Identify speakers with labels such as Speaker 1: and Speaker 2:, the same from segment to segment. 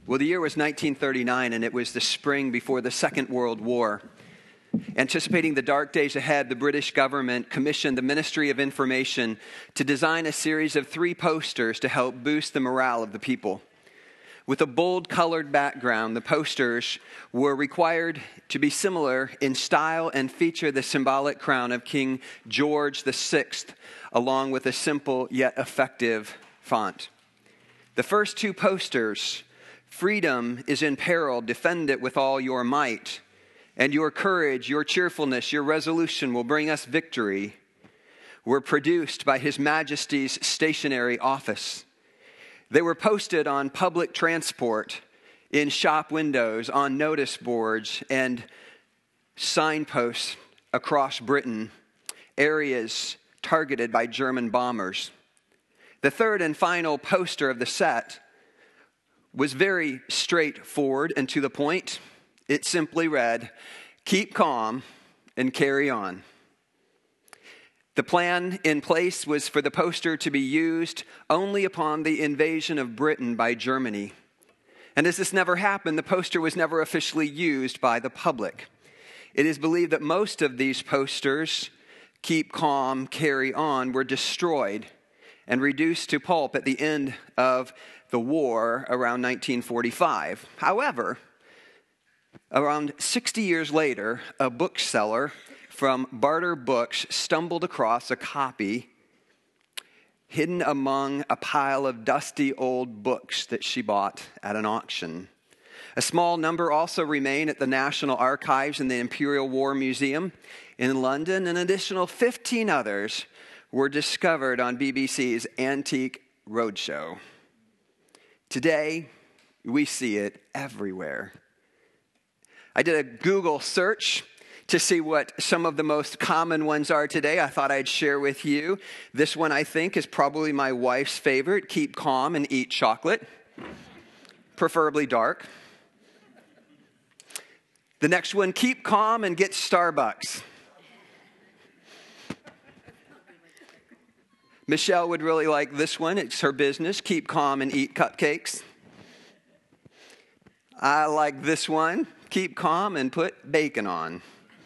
Speaker 1: Well, the year was 1939, and it was the spring before the Second World War. Anticipating the dark days ahead, the British government commissioned the Ministry of Information to design a series of 3 posters to help boost the morale of the people. With a bold colored background, the posters were required to be similar in style and feature the symbolic crown of King George VI, along with a simple yet effective font. The first 2 posters, "Freedom is in peril, defend it with all your might," and "Your courage, your cheerfulness, your resolution will bring us victory," were produced by His Majesty's Stationery Office. They were posted on public transport, in shop windows, on notice boards, and signposts across Britain, areas targeted by German bombers. The third and final poster of the set was very straightforward and to the point. It simply read, "Keep calm and carry on." The plan in place was for the poster to be used only upon the invasion of Britain by Germany. And as this never happened, the poster was never officially used by the public. It is believed that most of these posters, "Keep calm, carry on," were destroyed and reduced to pulp at the end of the war around 1945. However, around 60 years later, a bookseller from Barter Books stumbled across a copy hidden among a pile of dusty old books that she bought at an auction. A small number also remain at the National Archives and the Imperial War Museum in London. An additional 15 others were discovered on BBC's Antique Roadshow. Today, we see it everywhere. I did a Google search to see what some of the most common ones are today. I thought I'd share with you. This one, I think, is probably my wife's favorite: "Keep calm and eat chocolate," preferably dark. The next one: "Keep calm and get Starbucks." Michelle would really like this one. It's her business: "Keep calm and eat cupcakes." I like this one: "Keep calm and put bacon on."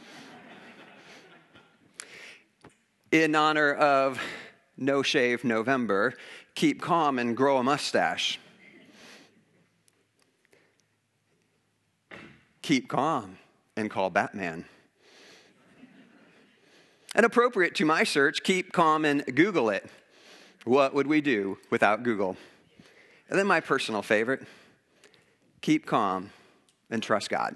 Speaker 1: In honor of No Shave November, "Keep calm and grow a mustache." "Keep calm and call Batman." And appropriate to my search, "Keep calm and Google it." What would we do without Google? And then my personal favorite: "Keep calm and trust God."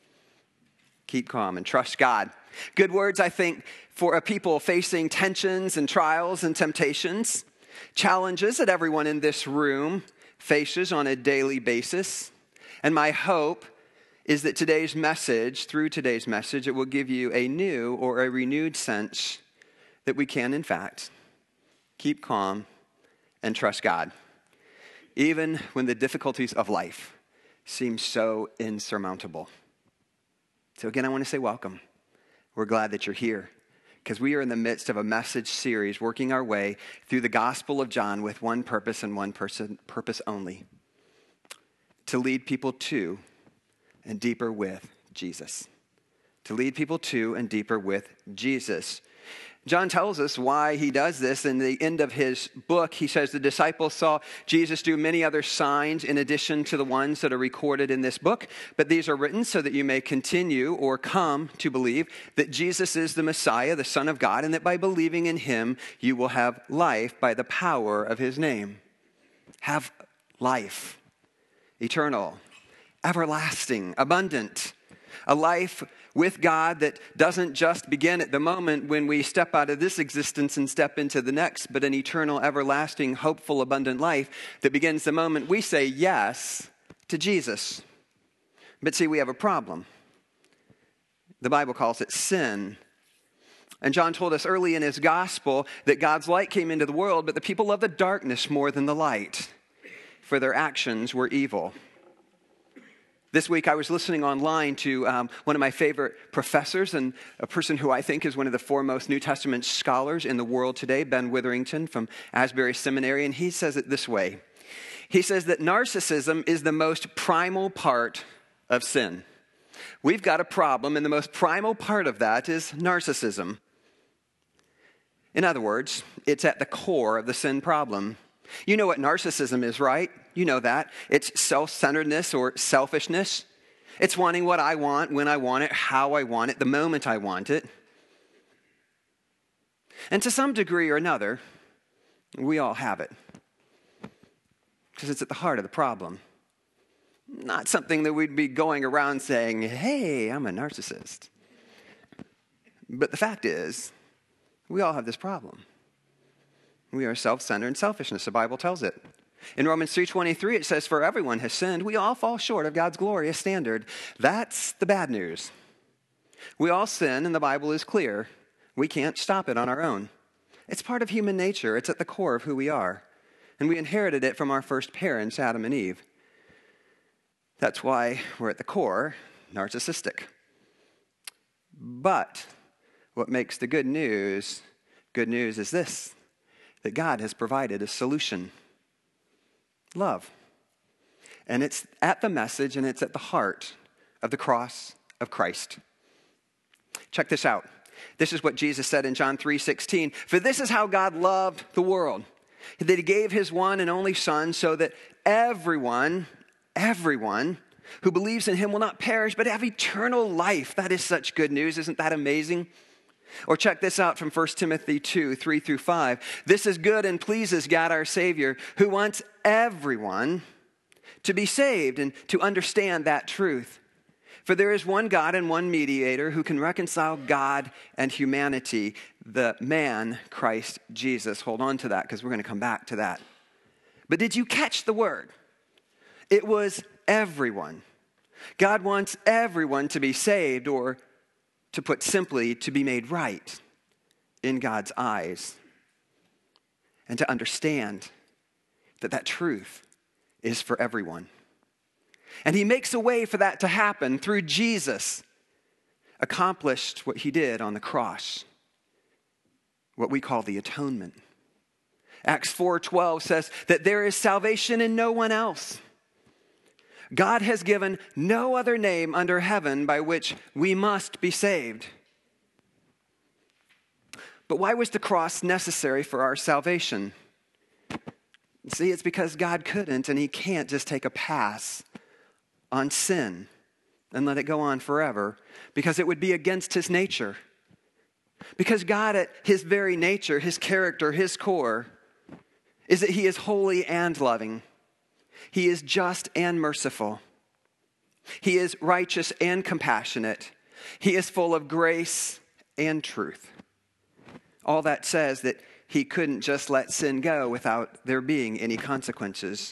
Speaker 1: Keep calm and trust God. Good words, I think, for a people facing tensions and trials and temptations, challenges that everyone in this room faces on a daily basis. And my hope is that through today's message, it will give you a new or a renewed sense that we can, in fact, keep calm and trust God, even when the difficulties of life seem so insurmountable. So again, I want to say welcome. We're glad that you're here, because we are in the midst of a message series working our way through the Gospel of John with one purpose and one purpose only: to lead people to and deeper with Jesus. To lead people to and deeper with Jesus. John tells us why he does this. In the end of his book, he says the disciples saw Jesus do many other signs in addition to the ones that are recorded in this book, but these are written so that you may continue or come to believe that Jesus is the Messiah, the Son of God, and that by believing in him, you will have life by the power of his name. Have life, eternal, everlasting, abundant, a life with God that doesn't just begin at the moment when we step out of this existence and step into the next, but an eternal, everlasting, hopeful, abundant life that begins the moment we say yes to Jesus. But see, we have a problem. The Bible calls it sin. And John told us early in his gospel that God's light came into the world, but the people loved the darkness more than the light, for their actions were evil. This week I was listening online to one of my favorite professors and a person who I think is one of the foremost New Testament scholars in the world today, Ben Witherington from Asbury Seminary, and he says it this way. He says that narcissism is the most primal part of sin. We've got a problem, and the most primal part of that is narcissism. In other words, it's at the core of the sin problem. You know what narcissism is, right? You know that. It's self-centeredness or selfishness. It's wanting what I want, when I want it, how I want it, the moment I want it. And to some degree or another, we all have it. Because it's at the heart of the problem. Not something that we'd be going around saying, hey, I'm a narcissist. But the fact is, we all have this problem. We are self-centered and selfishness. The Bible tells it. In Romans 3:23, it says, for everyone has sinned. We all fall short of God's glorious standard. That's the bad news. We all sin, and the Bible is clear. We can't stop it on our own. It's part of human nature. It's at the core of who we are. And we inherited it from our first parents, Adam and Eve. That's why we're at the core narcissistic. But what makes the good news is this, that God has provided a solution. Love. And it's at the message and it's at the heart of the cross of Christ. Check this out. This is what Jesus said in John 3:16. For this is how God loved the world, that he gave his one and only Son so that everyone who believes in him will not perish but have eternal life. That is such good news. Isn't that amazing? Or check this out from 1 Timothy 2:3-5. This is good and pleases God our Savior, who wants everyone to be saved and to understand that truth. For there is one God and one mediator who can reconcile God and humanity, the man, Christ Jesus. Hold on to that because we're going to come back to that. But did you catch the word? It was everyone. God wants everyone to be saved, or to put simply, to be made right in God's eyes. And to understand that that truth is for everyone. And he makes a way for that to happen through Jesus. Accomplished what he did on the cross. What we call the atonement. Acts 4:12 says that there is salvation in no one else. God has given no other name under heaven by which we must be saved. But why was the cross necessary for our salvation? See, it's because God couldn't and he can't just take a pass on sin and let it go on forever, because it would be against his nature. Because God, at his very nature, his character, his core, is that he is holy and loving. He is just and merciful. He is righteous and compassionate. He is full of grace and truth. All that says that he couldn't just let sin go without there being any consequences.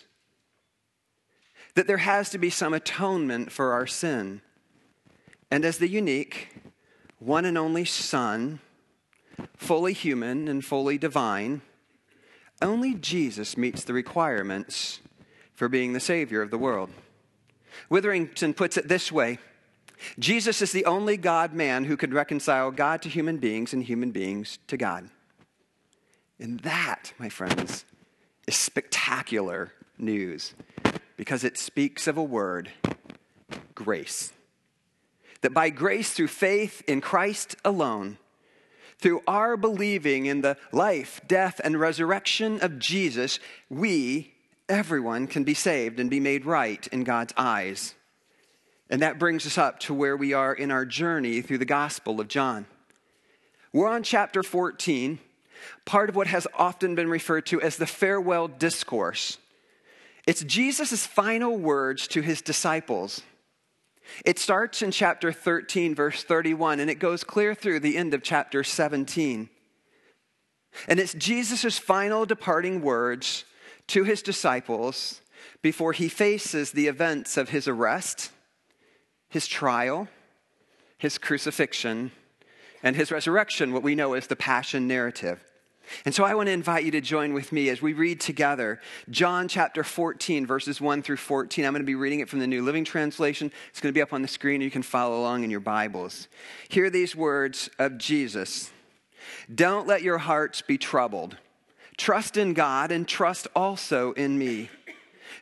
Speaker 1: That there has to be some atonement for our sin. And as the unique, one and only Son, fully human and fully divine, only Jesus meets the requirements for being the Savior of the world. Witherington puts it this way: Jesus is the only God-man who could reconcile God to human beings and human beings to God. And that, my friends, is spectacular news, because it speaks of a word, grace. That by grace through faith in Christ alone, through our believing in the life, death, and resurrection of Jesus, everyone can be saved and be made right in God's eyes. And that brings us up to where we are in our journey through the Gospel of John. We're on chapter 14, part of what has often been referred to as the farewell discourse. It's Jesus' final words to his disciples. It starts in chapter 13, verse 31, and it goes clear through the end of chapter 17. And it's Jesus' final departing words to his disciples before he faces the events of his arrest, his trial, his crucifixion, and his resurrection, what we know as the Passion narrative. And so I want to invite you to join with me as we read together John chapter 14, verses 1-14. I'm going to be reading it from the New Living Translation. It's going to be up on the screen, and you can follow along in your Bibles. Hear these words of Jesus. Don't let your hearts be troubled. Trust in God and trust also in me.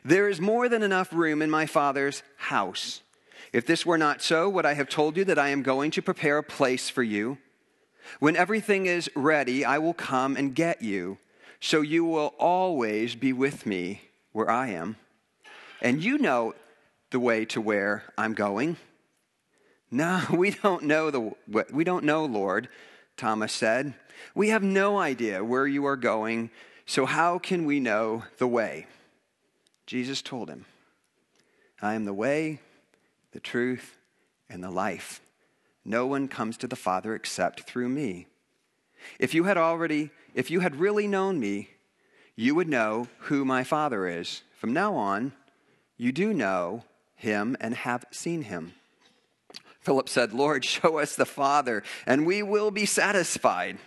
Speaker 1: There is more than enough room in my Father's house. If this were not so, would I have told you that I am going to prepare a place for you? When everything is ready, I will come and get you, so you will always be with me where I am. And you know the way to where I'm going." "No, we don't know, Lord," Thomas said. "We have no idea where you are going, so how can we know the way?" Jesus told him, "I am the way, the truth, and the life. No one comes to the Father except through me. If you had really known me, you would know who my Father is. From now on, you do know him and have seen him." Philip said, "Lord, show us the Father, and we will be satisfied."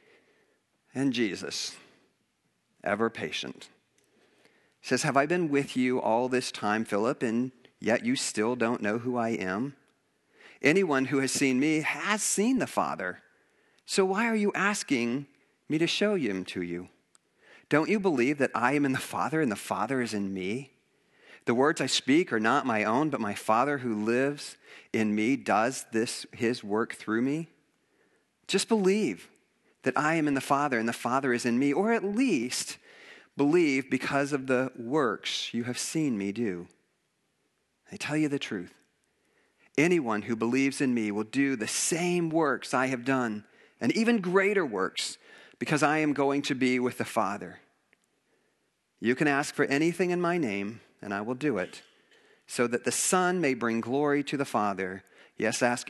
Speaker 1: And Jesus, ever patient, says, "Have I been with you all this time, Philip, and yet you still don't know who I am? Anyone who has seen me has seen the Father. So why are you asking me to show him to you? Don't you believe that I am in the Father and the Father is in me? The words I speak are not my own, but my Father who lives in me does his work through me. Just believe that I am in the Father and the Father is in me, or at least believe because of the works you have seen me do. I tell you the truth. Anyone who believes in me will do the same works I have done, and even greater works, because I am going to be with the Father. You can ask for anything in my name, and I will do it, so that the Son may bring glory to the Father. Yes, ask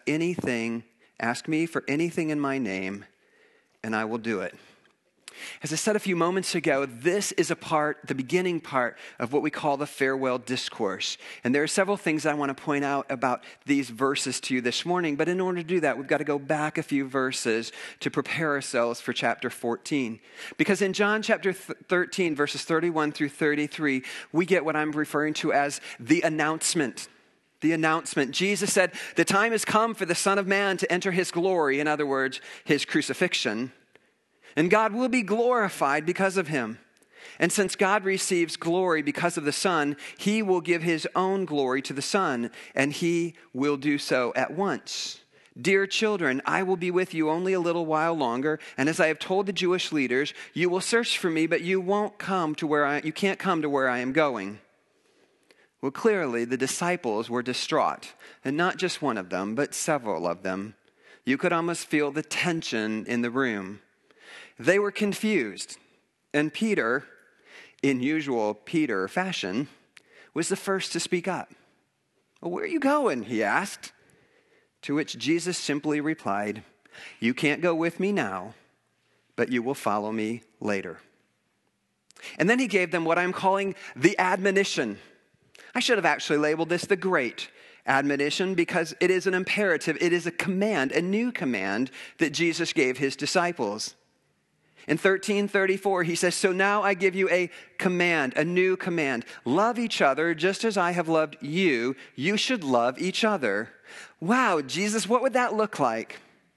Speaker 1: me for anything in my name, and I will do it." As I said a few moments ago, this is the beginning part of what we call the farewell discourse. And there are several things I want to point out about these verses to you this morning. But in order to do that, we've got to go back a few verses to prepare ourselves for chapter 14. Because in John chapter 13, verses 31 through 33, we get what I'm referring to as the announcement. The announcement. Jesus said, "The time has come for the Son of Man to enter his glory," in other words, his crucifixion. "And God will be glorified because of him. And since God receives glory because of the Son, he will give his own glory to the Son, and he will do so at once. Dear children, I will be with you only a little while longer, and as I have told the Jewish leaders, you will search for me, but you can't come to where I am going." Well, clearly the disciples were distraught, and not just one of them, but several of them. You could almost feel the tension in the room. They were confused, and Peter, in usual Peter fashion, was the first to speak up. "Well, where are you going?" he asked, to which Jesus simply replied, "You can't go with me now, but you will follow me later." And then he gave them what I'm calling the admonition. I should have actually labeled this the great admonition, because it is an imperative, it is a command, a new command that Jesus gave his disciples. In 13:34, he says, "So now I give you a command, a new command. Love each other just as I have loved you. You should love each other." Wow, Jesus, what would that look like?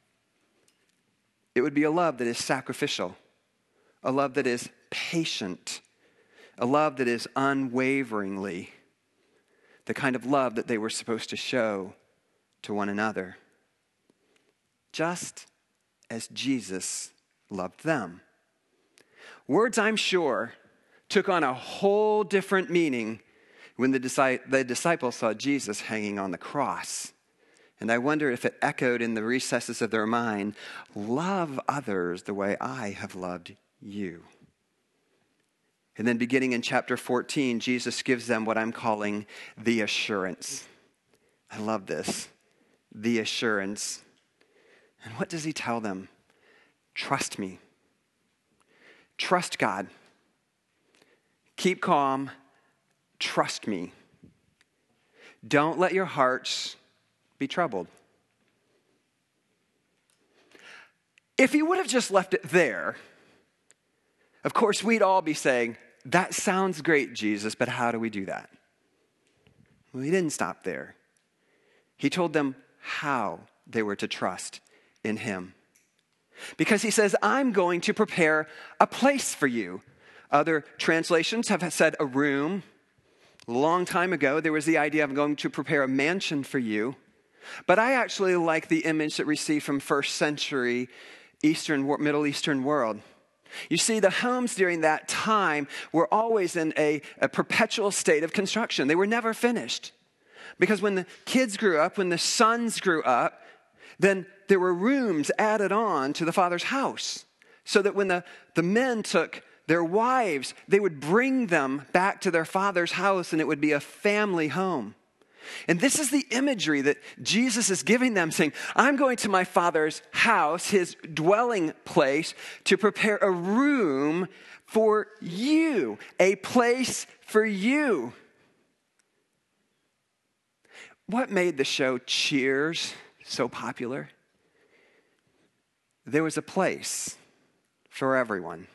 Speaker 1: It would be a love that is sacrificial, a love that is patient, a love that is unwaveringly the kind of love that they were supposed to show to one another, just as Jesus loved them. Words, I'm sure, took on a whole different meaning when the disciples saw Jesus hanging on the cross. And I wonder if it echoed in the recesses of their mind, "Love others the way I have loved you." And then beginning in chapter 14, Jesus gives them what I'm calling the assurance. I love this. The assurance. And what does he tell them? Trust me. Trust God. Keep calm. Trust me. Don't let your hearts be troubled. If he would have just left it there, of course, we'd all be saying, "That sounds great, Jesus, but how do we do that?" Well, he didn't stop there. He told them how they were to trust in him. Because he says, "I'm going to prepare a place for you." Other translations have said a room. A long time ago, there was the idea of going to prepare a mansion for you. But I actually like the image that we see from first century Middle Eastern world. You see, the homes during that time were always in a perpetual state of construction. They were never finished. Because when the kids grew up, when the sons grew up, then there were rooms added on to the father's house. So that when the men took their wives, they would bring them back to their father's house and it would be a family home. And this is the imagery that Jesus is giving them, saying, I'm going to my Father's house, his dwelling place, to prepare a room for you, a place for you. What made the show Cheers so popular? There was a place for everyone.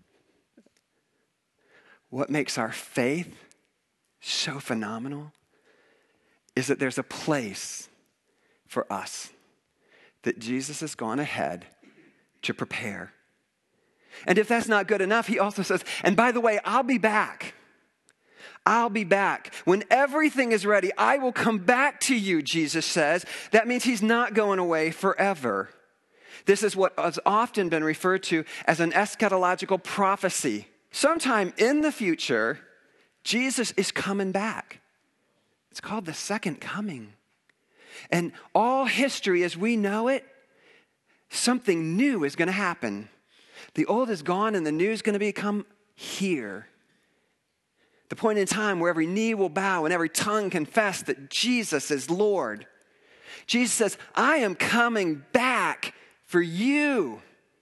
Speaker 1: What makes our faith so phenomenal is that there's a place for us that Jesus has gone ahead to prepare. And if that's not good enough, he also says, and by the way, I'll be back. I'll be back. When everything is ready, I will come back to you, Jesus says. That means he's not going away forever. This is what has often been referred to as an eschatological prophecy. Sometime in the future, Jesus is coming back. It's called the second coming. And all history as we know it, something new is going to happen. The old is gone and the new is going to become here. The point in time where every knee will bow and every tongue confess that Jesus is Lord. Jesus says, I am coming back for you.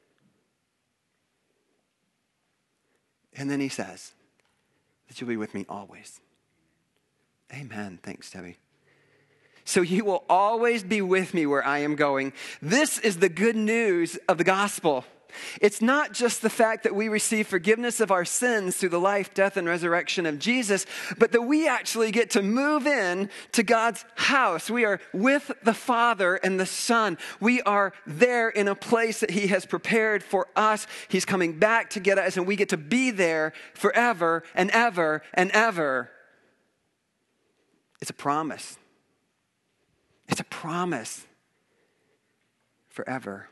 Speaker 1: And then he says that you'll be with me always. Amen. Thanks, Debbie. So you will always be with me where I am going. This is the good news of the gospel. It's not just the fact that we receive forgiveness of our sins through the life, death, and resurrection of Jesus, but that we actually get to move in to God's house. We are with the Father and the Son. We are there in a place that he has prepared for us. He's coming back to get us, and we get to be there forever and ever and ever. It's a promise. It's a promise forever.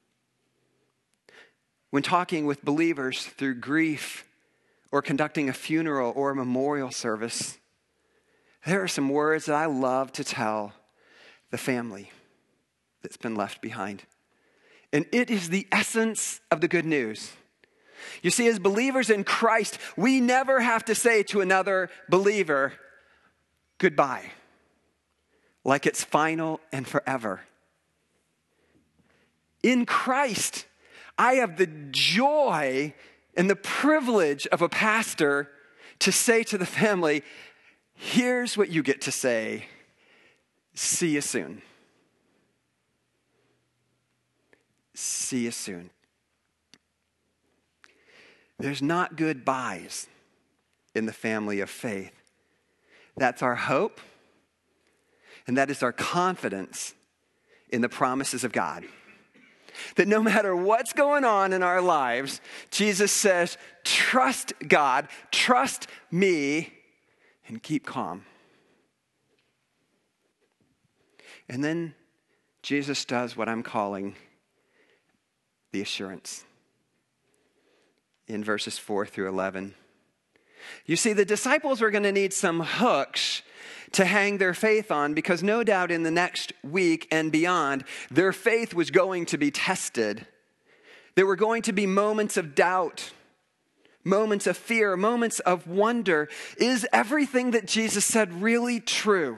Speaker 1: When talking with believers through grief or conducting a funeral or a memorial service, there are some words that I love to tell the family that's been left behind. And it is the essence of the good news. You see, as believers in Christ, we never have to say to another believer, goodbye, like it's final and forever. In Christ, I have the joy and the privilege of a pastor to say to the family, here's what you get to say, see you soon. See you soon. There's not goodbyes in the family of faith. That's our hope, and that is our confidence in the promises of God. That no matter what's going on in our lives, Jesus says, trust God, trust me, and keep calm. And then Jesus does what I'm calling the assurance in verses 4 through 11. You see, the disciples were going to need some hooks to hang their faith on because no doubt in the next week and beyond, their faith was going to be tested. There were going to be moments of doubt, moments of fear, moments of wonder. Is everything that Jesus said really true?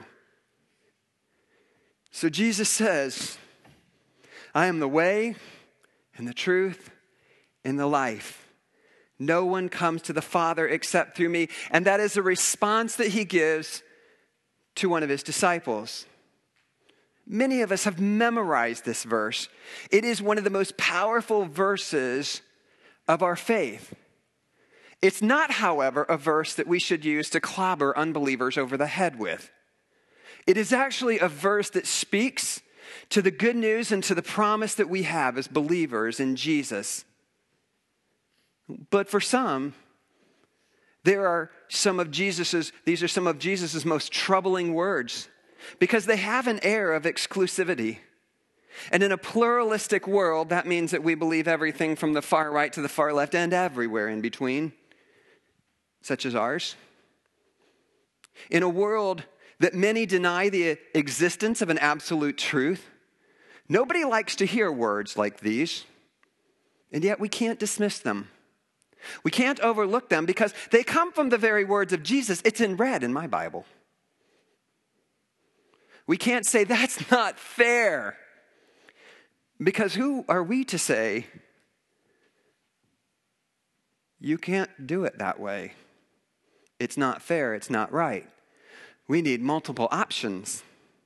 Speaker 1: So Jesus says, I am the way and the truth and the life. No one comes to the Father except through me. And that is a response that he gives to one of his disciples. Many of us have memorized this verse. It is one of the most powerful verses of our faith. It's not, however, a verse that we should use to clobber unbelievers over the head with. It is actually a verse that speaks to the good news and to the promise that we have as believers in Jesus. But for some, These are some of Jesus's most troubling words because they have an air of exclusivity. And in a pluralistic world, that means that we believe everything from the far right to the far left and everywhere in between, such as ours. In a world that many deny the existence of an absolute truth, nobody likes to hear words like these, and yet we can't dismiss them. We can't overlook them because they come from the very words of Jesus. It's in red in my Bible. We can't say that's not fair because who are we to say you can't do it that way? It's not fair. It's not right. We need multiple options.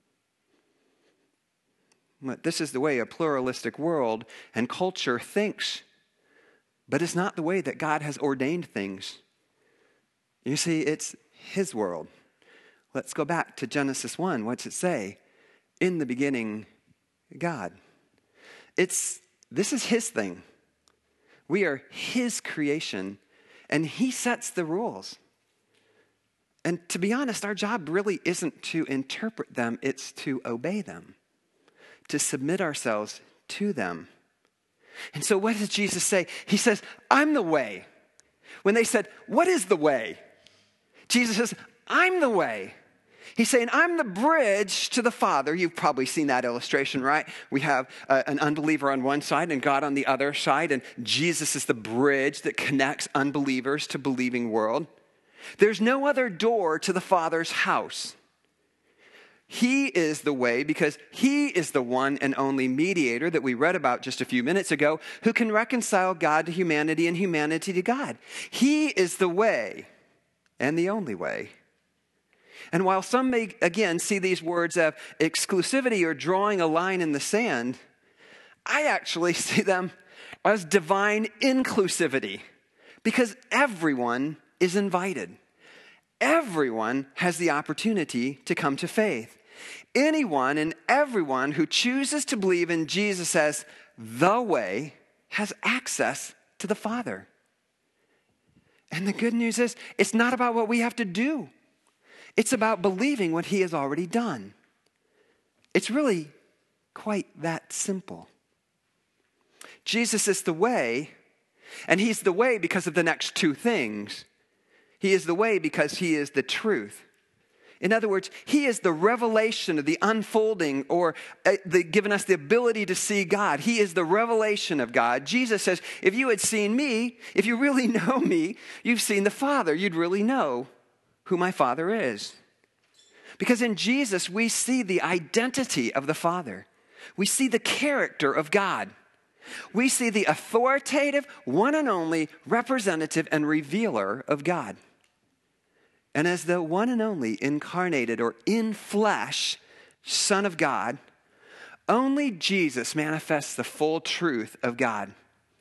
Speaker 1: But this is the way a pluralistic world and culture thinks. But it's not the way that God has ordained things. You see, it's his world. Let's go back to Genesis 1. What's it say? In the beginning, God. This is his thing. We are his creation, and he sets the rules. And to be honest, our job really isn't to interpret them, it's to obey them, to submit ourselves to them. And so what does Jesus say? He says, I'm the way. When they said, what is the way? Jesus says, I'm the way. He's saying, I'm the bridge to the Father. You've probably seen that illustration, right? We have an unbeliever on one side and God on the other side, and Jesus is the bridge that connects unbelievers to believing world. There's no other door to the Father's house. He is the way because he is the one and only mediator that we read about just a few minutes ago who can reconcile God to humanity and humanity to God. He is the way and the only way. And while some may, again, see these words of exclusivity or drawing a line in the sand, I actually see them as divine inclusivity because everyone is invited. Everyone has the opportunity to come to faith. Anyone and everyone who chooses to believe in Jesus as the way has access to the Father. And the good news is, it's not about what we have to do. It's about believing what he has already done. It's really quite that simple. Jesus is the way, and he's the way because of the next two things. He is the way because he is the truth. In other words, he is the revelation of the unfolding or giving us the ability to see God. He is the revelation of God. Jesus says, if you had seen me, if you really know me, you've seen the Father. You'd really know who my Father is. Because in Jesus, we see the identity of the Father. We see the character of God. We see the authoritative, one and only representative and revealer of God. And as the one and only incarnated or in flesh Son of God, only Jesus manifests the full truth of God.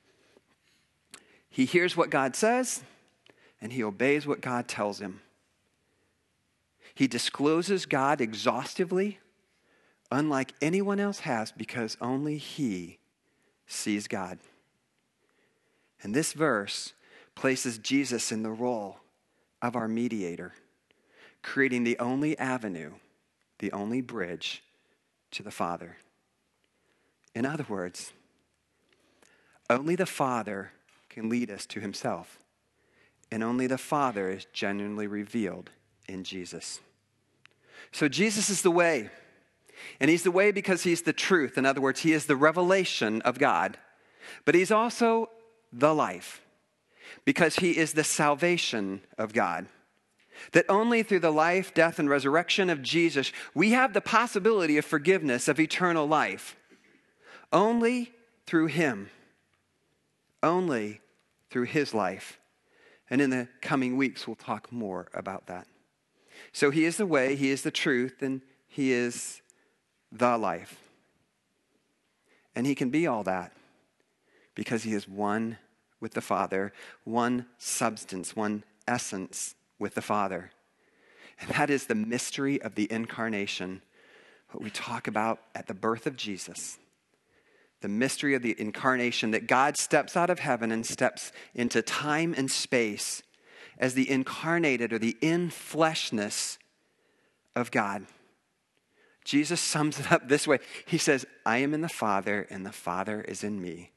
Speaker 1: He hears what God says, and he obeys what God tells him. He discloses God exhaustively, unlike anyone else has, because only he sees God. And this verse places Jesus in the role of our mediator, creating the only avenue, the only bridge to the Father. In other words, only the Father can lead us to himself, and only the Father is genuinely revealed in Jesus. So Jesus is the way, and he's the way because he's the truth. In other words, he is the revelation of God, but he's also the life, because he is the salvation of God. That only through the life, death, and resurrection of Jesus, we have the possibility of forgiveness, of eternal life. Only through him. Only through his life. And in the coming weeks, we'll talk more about that. So he is the way, he is the truth, and he is the life. And he can be all that because he is one with the Father, one substance, one essence with the Father. And that is the mystery of the incarnation, what we talk about at the birth of Jesus. The mystery of the incarnation, that God steps out of heaven and steps into time and space as the incarnated or the in-fleshness of God. Jesus sums it up this way. He says, I am in the Father, and the Father is in me.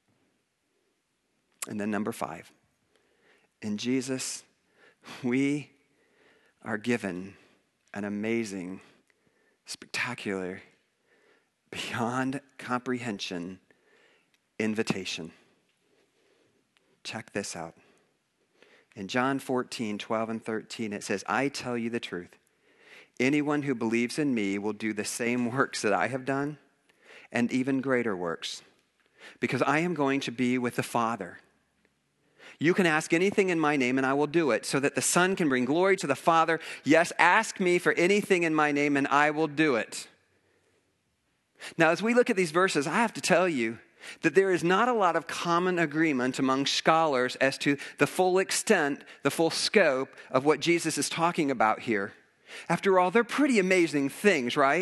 Speaker 1: And then number 5, in Jesus, we are given an amazing, spectacular, beyond comprehension invitation. Check this out. In John 14, 12 and 13, it says, I tell you the truth. Anyone who believes in me will do the same works that I have done, and even greater works, because I am going to be with the Father. You can ask anything in my name, and I will do it, so that the Son can bring glory to the Father. Yes, ask me for anything in my name, and I will do it. Now, as we look at these verses, I have to tell you that there is not a lot of common agreement among scholars as to the full extent, the full scope of what Jesus is talking about here. After all, they're pretty amazing things, right?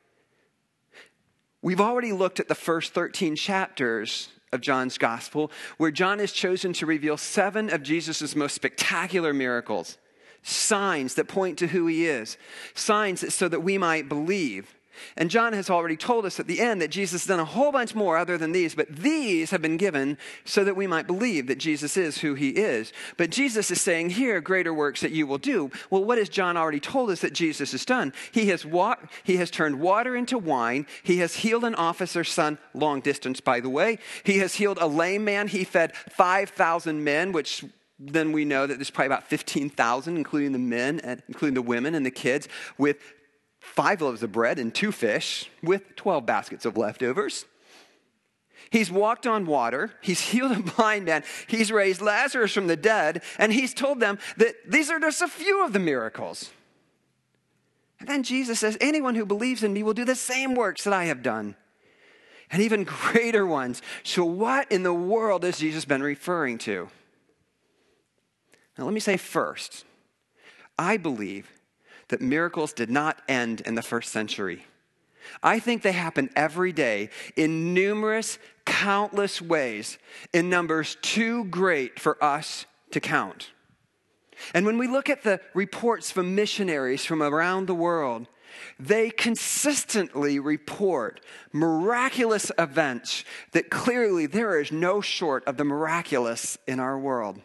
Speaker 1: We've already looked at the first 13 chapters of John's gospel, where John has chosen to reveal 7 of Jesus' most spectacular miracles, signs that point to who he is, signs so that we might believe. And John has already told us at the end that Jesus has done a whole bunch more other than these, but these have been given so that we might believe that Jesus is who he is. But Jesus is saying here, greater works that you will do. Well, what has John already told us that Jesus has done? He has turned water into wine. He has healed an officer's son, long distance, by the way. He has healed a lame man. He fed 5,000 men, which then we know that there's probably about 15,000, including the men, and including the women and the kids, with 5 loaves of bread and 2 fish with 12 baskets of leftovers. He's walked on water. He's healed a blind man. He's raised Lazarus from the dead. And he's told them that these are just a few of the miracles. And then Jesus says, anyone who believes in me will do the same works that I have done, and even greater ones. So what in the world has Jesus been referring to? Now let me say first, I believe that miracles did not end in the first century. I think they happen every day in numerous, countless ways, in numbers too great for us to count. And when we look at the reports from missionaries from around the world, they consistently report miraculous events that clearly there is no short of the miraculous in our world.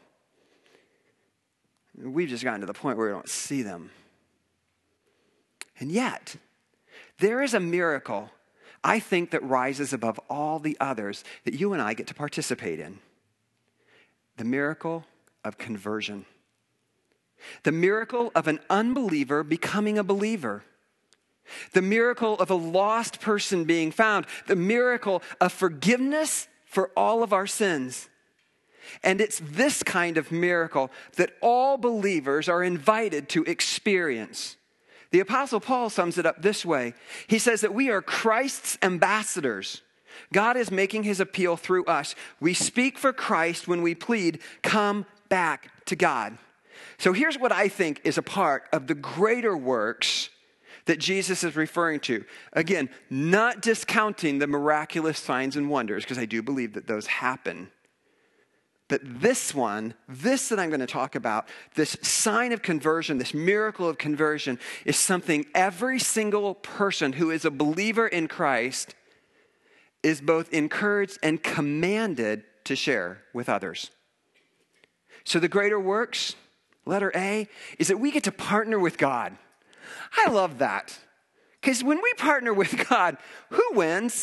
Speaker 1: We've just gotten to the point where we don't see them. And yet, there is a miracle, I think, that rises above all the others that you and I get to participate in. The miracle of conversion. The miracle of an unbeliever becoming a believer. The miracle of a lost person being found. The miracle of forgiveness for all of our sins. And it's this kind of miracle that all believers are invited to experience. The Apostle Paul sums it up this way. He says that we are Christ's ambassadors. God is making his appeal through us. We speak for Christ when we plead, come back to God. So here's what I think is a part of the greater works that Jesus is referring to. Again, not discounting the miraculous signs and wonders, because I do believe that those happen. But this that I'm going to talk about, this sign of conversion, this miracle of conversion, is something every single person who is a believer in Christ is both encouraged and commanded to share with others. So the greater works, letter A, is that we get to partner with God. I love that. Because when we partner with God, who wins?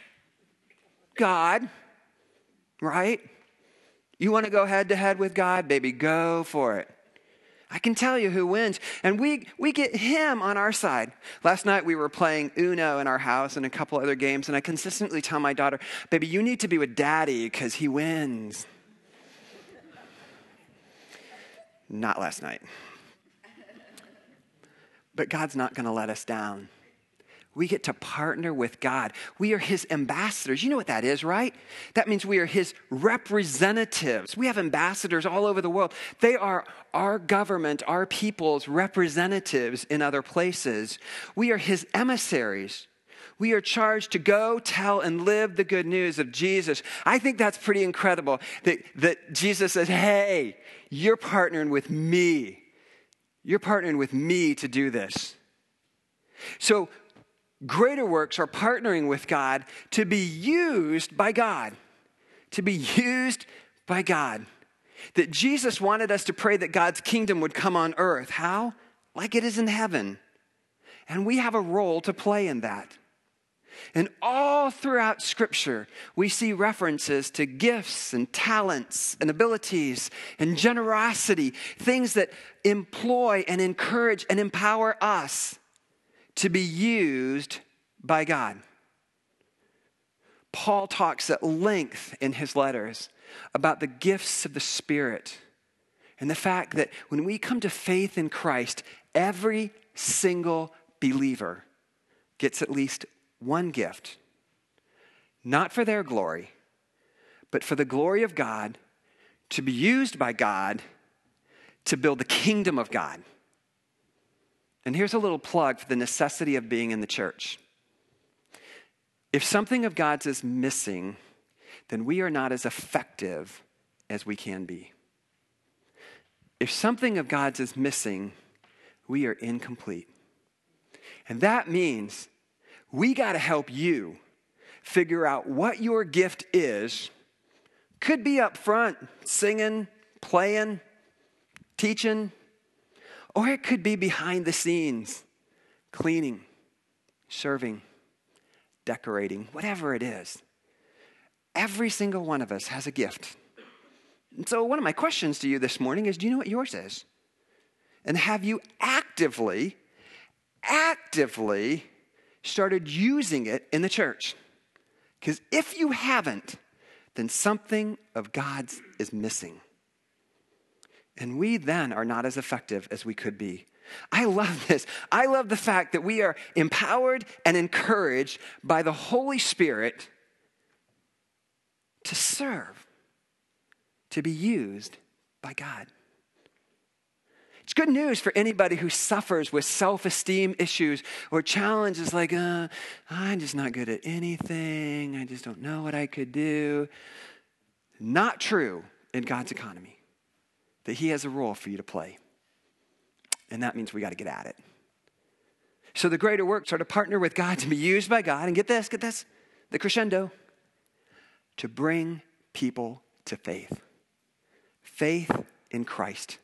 Speaker 1: God, right? You want to go head to head with God? Baby, go for it. I can tell you who wins. And we get him on our side. Last night we were playing Uno in our house and a couple other games, and I consistently tell my daughter, baby, you need to be with daddy because he wins. Not last night. But God's not going to let us down. We get to partner with God. We are his ambassadors. You know what that is, right? That means we are his representatives. We have ambassadors all over the world. They are our government, our people's representatives in other places. We are his emissaries. We are charged to go, tell, and live the good news of Jesus. I think that's pretty incredible that Jesus says, hey, you're partnering with me. You're partnering with me to do this. So greater works are partnering with God to be used by God. To be used by God. That Jesus wanted us to pray that God's kingdom would come on earth. How? Like it is in heaven. And we have a role to play in that. And all throughout Scripture, we see references to gifts and talents and abilities and generosity, things that employ and encourage and empower us to be used by God. Paul talks at length in his letters about the gifts of the Spirit and the fact that when we come to faith in Christ, every single believer gets at least one gift, not for their glory, but for the glory of God, to be used by God to build the kingdom of God. And here's a little plug for the necessity of being in the church. If something of God's is missing, then we are not as effective as we can be. If something of God's is missing, we are incomplete. And that means we got to help you figure out what your gift is. Could be up front, singing, playing, teaching, or it could be behind the scenes, cleaning, serving, decorating, whatever it is. Every single one of us has a gift. And so one of my questions to you this morning is, do you know what yours is? And have you actively started using it in the church? Because if you haven't, then something of God's is missing. And we then are not as effective as we could be. I love this. I love the fact that we are empowered and encouraged by the Holy Spirit to serve, to be used by God. It's good news for anybody who suffers with self-esteem issues or challenges like, I'm just not good at anything. I just don't know what I could do. Not true in God's economy, that he has a role for you to play. And that means we got to get at it. So the greater works are to partner with God, to be used by God, and get this, the crescendo, to bring people to faith. Faith in Christ.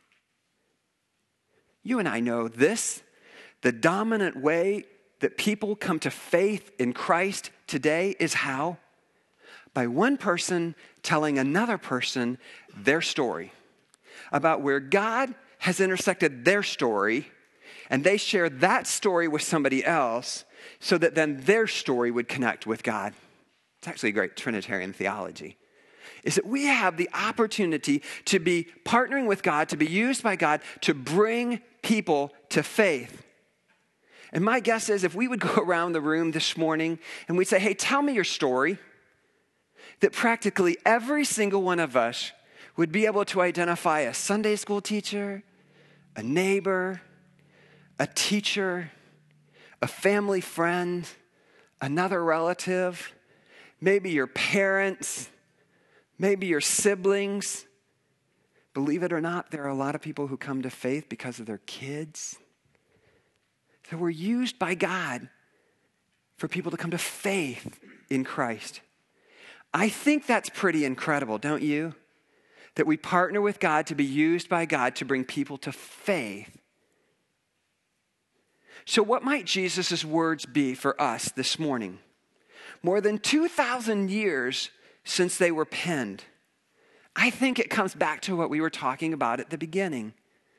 Speaker 1: You and I know this. The dominant way that people come to faith in Christ today is how? By one person telling another person their story about where God has intersected their story, and they share that story with somebody else so that then their story would connect with God. It's actually a great Trinitarian theology. Is that we have the opportunity to be partnering with God, to be used by God, to bring people to faith. And my guess is if we would go around the room this morning and we'd say, hey, tell me your story, that practically every single one of us would be able to identify a Sunday school teacher, a neighbor, a teacher, a family friend, another relative, maybe your parents, maybe your siblings. Believe it or not, there are a lot of people who come to faith because of their kids. That were used by God for people to come to faith in Christ. I think that's pretty incredible, don't you? That we partner with God to be used by God to bring people to faith. So what might Jesus' words be for us this morning? More than 2,000 years since they were penned. I think it comes back to what we were talking about at the beginning.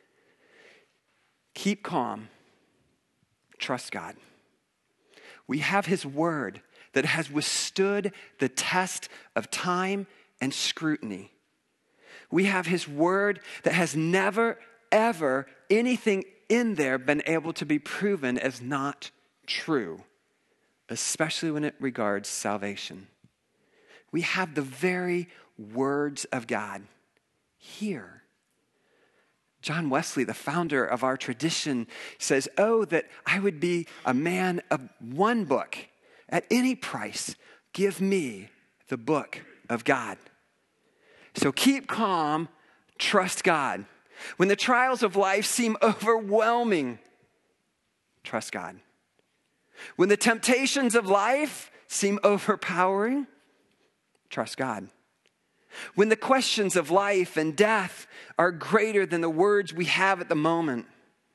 Speaker 1: Keep calm. Trust God. We have his word that has withstood the test of time and scrutiny. We have his word that has never, ever, anything in there been able to be proven as not true, especially when it regards salvation. We have the very words of God here. John Wesley, the founder of our tradition, says, "Oh, that I would be a man of one book. At any price, give me the book of God." So keep calm, trust God. When the trials of life seem overwhelming, trust God. When the temptations of life seem overpowering, trust God. When the questions of life and death are greater than the words we have at the moment,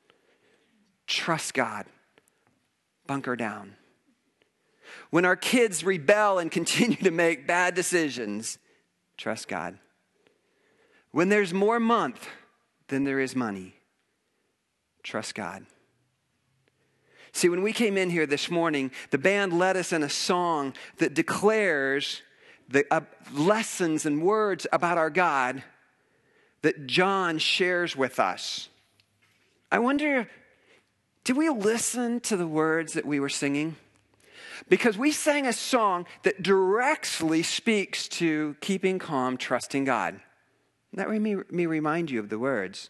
Speaker 1: trust God. Bunker down. When our kids rebel and continue to make bad decisions, trust God. When there's more month than there is money, trust God. See, when we came in here this morning, the band led us in a song that declares the lessons and words about our God that John shares with us. I wonder, did we listen to the words that we were singing? Because we sang a song that directly speaks to keeping calm, trusting God. Let me remind you of the words.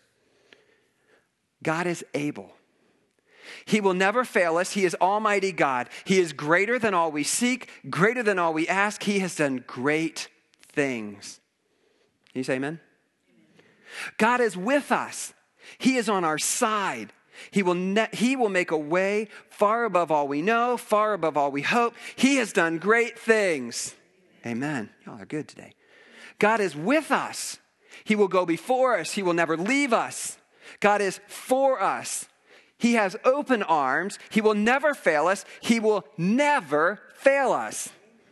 Speaker 1: God is able. He will never fail us. He is Almighty God. He is greater than all we seek, greater than all we ask. He has done great things. Can you say amen? God is with us. He is on our side. He will make a way far above all we know, far above all we hope. He has done great things. Amen. Y'all are good today. God is with us. He will go before us. He will never leave us. God is for us. He has open arms. He will never fail us. He will never fail us.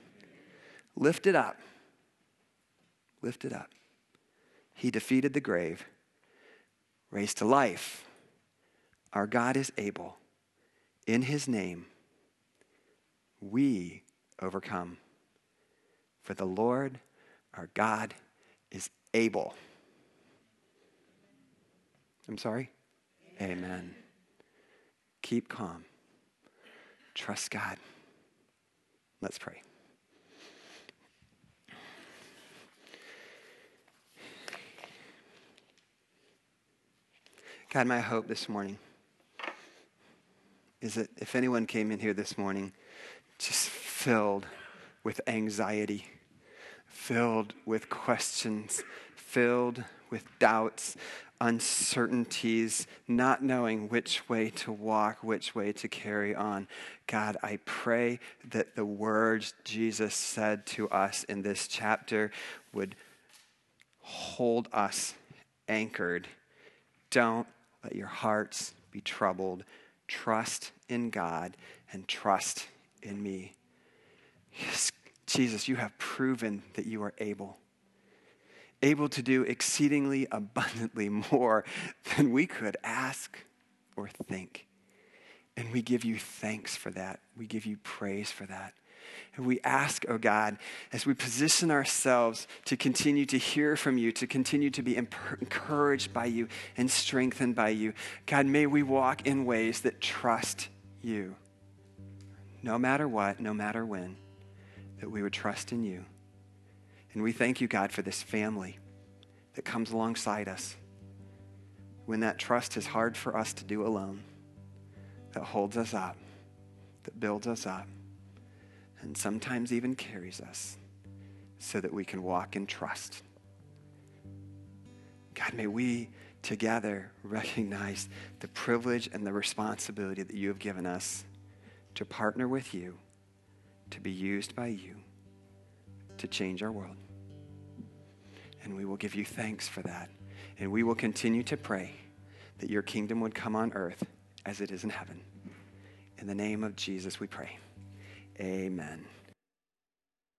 Speaker 1: Lift it up. Lift it up. He defeated the grave, raised to life. Our God is able. In his name, we overcome. For the Lord, our God, is able. I'm sorry? Amen. Keep calm. Trust God. Let's pray. God, my hope this morning is that if anyone came in here this morning just filled with anxiety, filled with questions, filled with doubts, uncertainties, not knowing which way to walk, which way to carry on. God, I pray that the words Jesus said to us in this chapter would hold us anchored. Don't let your hearts be troubled. Trust in God and trust in me. Yes, Jesus, you have proven that you are able to do exceedingly abundantly more than we could ask or think. And we give you thanks for that. We give you praise for that. And we ask, oh God, as we position ourselves to continue to hear from you, to continue to be encouraged by you and strengthened by you, God, may we walk in ways that trust you. No matter what, no matter when, that we would trust in you. And we thank you, God, for this family that comes alongside us when that trust is hard for us to do alone, that holds us up, that builds us up, and sometimes even carries us so that we can walk in trust. God, may we together recognize the privilege and the responsibility that you have given us to partner with you, to be used by you, to change our world. And we will give you thanks for that. And we will continue to pray that your kingdom would come on earth as it is in heaven. In the name of Jesus we pray. Amen.